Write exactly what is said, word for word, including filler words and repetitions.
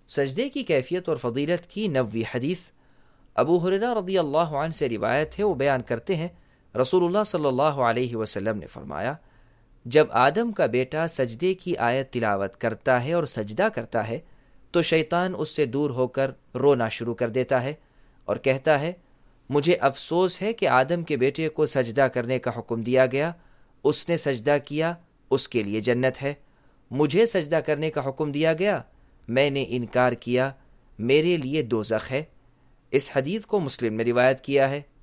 सजदे की कैफियत और फजीलत की नब्वी हदीस। अबू हुरैरा रज़ियल्लाहु अन्हु से रिवायत है, वो बयान करते हैं रसूलुल्लाह सल्लल्लाहु अलैहि वसल्लम ने फरमाया, जब आदम का बेटा सजदे की आयत तिलावत करता है और सजदा करता है तो शैतान उससे दूर होकर रोना शुरू कर देता है और कहता है, मुझे अफसोस है कि आदम के बेटे को सजदा करने का हुक्म दिया गया, उसने सजदा किया, उसके लिए जन्नत है। मुझे सजदा करने का हुक्म दिया गया, मैंने इनकार किया, मेरे लिए दोज़ख है। इस हदीस को मुस्लिम ने रिवायत किया है।